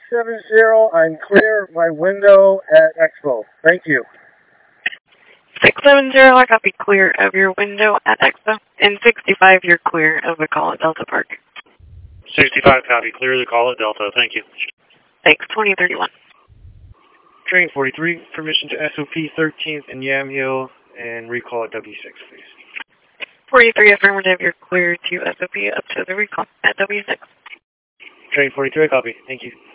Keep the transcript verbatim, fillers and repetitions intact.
seven zero, I'm clear of my window at Expo. Thank you. six seven zero, I copy clear of your window at Expo. And sixty-five, you're clear of the call at Delta Park. sixty-five, copy. Clear the call at Delta. Thank you. Thanks, twenty thirty-one. Train forty-three, permission to S O P thirteenth and Yamhill and recall at W six, please. forty-three, affirmative, you're clear to S O P up to the recall at W six. Train forty-three, copy. Thank you.